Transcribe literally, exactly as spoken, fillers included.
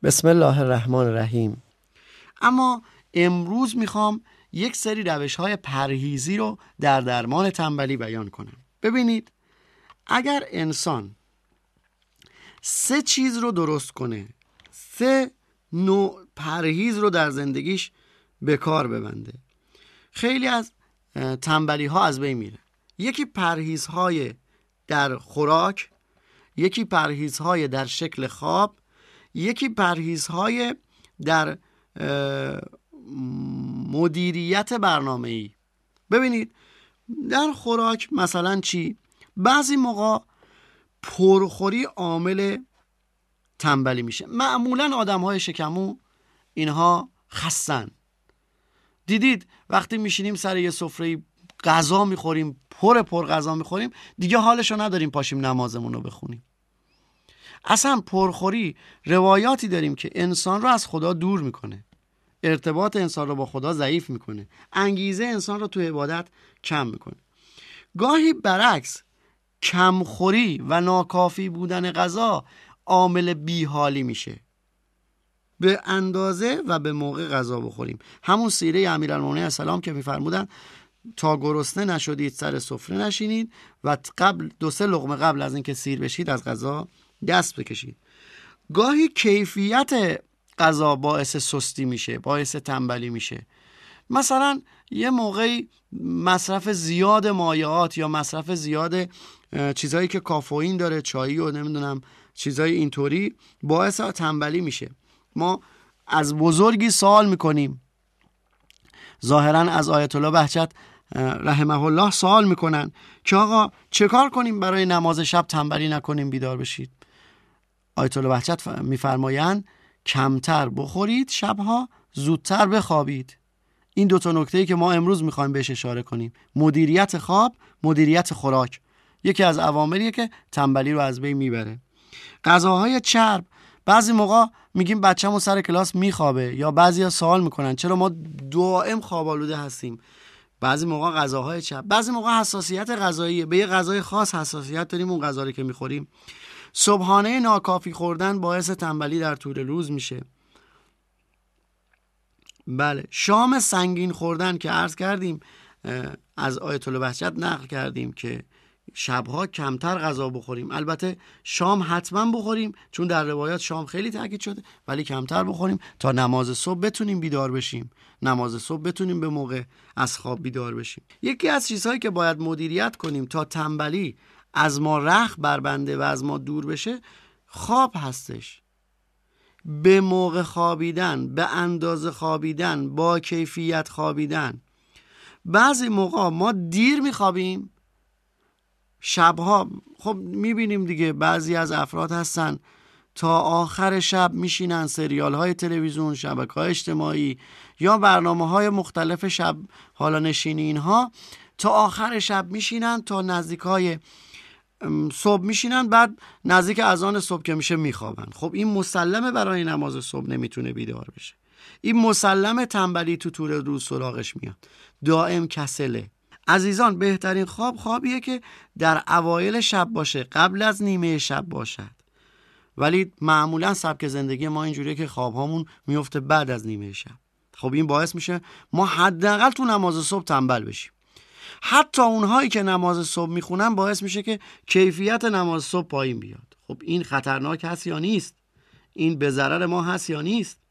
بسم الله الرحمن الرحیم. اما امروز میخوام یک سری روش‌های پرهیزی رو در درمان تنبلی بیان کنم. ببینید، اگر انسان سه چیز رو درست کنه، سه نوع پرهیز رو در زندگیش به کار ببنده، خیلی از تنبلی ها از بین میره. یکی پرهیزهای در خوراک، یکی پرهیزهای در شکل خواب، یکی پرهیزهای در مدیریت برنامه‌ای. ببینید، در خوراک مثلا چی؟ بعضی موقع پرخوری عامل تنبلی میشه. معمولا آدم‌های شکمو اینها خستن. دیدید وقتی میشینیم سر یه سفره غذا میخوریم، پر پر غذا میخوریم، دیگه حالشو نداریم پاشیم نمازمون رو بخونیم. اصلا پرخوری روایاتی داریم که انسان رو از خدا دور میکنه، ارتباط انسان رو با خدا ضعیف میکنه، انگیزه انسان رو تو عبادت کم میکنه. گاهی برعکس، کمخوری و ناکافی بودن غذا عامل بیحالی میشه. به اندازه و به موقع غذا بخوریم. همون سیره امیرالمومنین علیه السلام که میفرمودن تا گرسنه نشدید سر سفره نشینید و قبل دو سه لقمه قبل از اینکه سیر بشید از غذا دست بکشید. گاهی کیفیت غذا باعث سستی میشه، باعث تنبلی میشه. مثلا یه موقعی مصرف زیاد مایعات یا مصرف زیاد چیزایی که کافئین داره، چایی و نمیدونم چیزای اینطوری، باعث تنبلی میشه. ما از بزرگی سوال میکنیم، ظاهرا از آیت الله بهجت رحمه الله سوال میکنن که آقا چه کار کنیم برای نماز شب تنبلی نکنیم، بیدار بشید؟ آیت الله بهجت میفرمایند کمتر بخورید شبها، زودتر بخوابید. این دو تا نکته‌ای که ما امروز میخوایم بهش اشاره کنیم، مدیریت خواب، مدیریت خوراک، یکی از عواملیه که تنبلی رو از بین میبره. غذاهای چرب، بعضی موقع میگیم بچه‌مون سر کلاس میخوابه، یا بعضیا سوال میکنن چرا ما دائم خواب آلوده هستیم. بعضی موقع غذاهای چرب، بعضی موقع حساسیت غذایی، به یه غذای خاص حساسیت داریم، اون غذا رو که میخوریم. صبحانه ناکافی خوردن باعث تنبلی در طول روز میشه. بله، شام سنگین خوردن که عرض کردیم، از آیت الله بهجت نقل کردیم که شبها کمتر غذا بخوریم. البته شام حتما بخوریم، چون در روایات شام خیلی تاکید شده، ولی کمتر بخوریم تا نماز صبح بتونیم بیدار بشیم، نماز صبح بتونیم به موقع از خواب بیدار بشیم. یکی از چیزهایی که باید مدیریت کنیم تا تنبلی از ما رخ بربنده و از ما دور بشه، خواب هستش. به موقع خوابیدن، به اندازه خوابیدن، با کیفیت خوابیدن. بعضی موقع ما دیر میخوابیم شبها، خب میبینیم دیگه بعضی از افراد هستن تا آخر شب میشینن سریال های تلویزیون، شبکه های اجتماعی یا برنامه های مختلف شب حالا نشینی اینها، تا آخر شب میشینن، تا نزدیک های صبح میشینن، بعد نزدیک اذان صبح که میشه میخوابن. خب این مسلمه برای نماز صبح نمیتونه بیدار بشه. این مسلمه تنبلی تو طول روز سراغش میاد، دائم کسله. عزیزان، بهترین خواب خوابیه که در اوایل شب باشه، قبل از نیمه شب باشد. ولی معمولا سبک زندگی ما اینجوریه که خوابهامون میفته بعد از نیمه شب. خب این باعث میشه ما حداقل تو نماز صبح تنبل بشیم. حتی اونهایی که نماز صبح میخونن باعث میشه که کیفیت نماز صبح پایین بیاد. خب این خطرناک هست یا نیست؟ این به ضرر ما هست یا نیست؟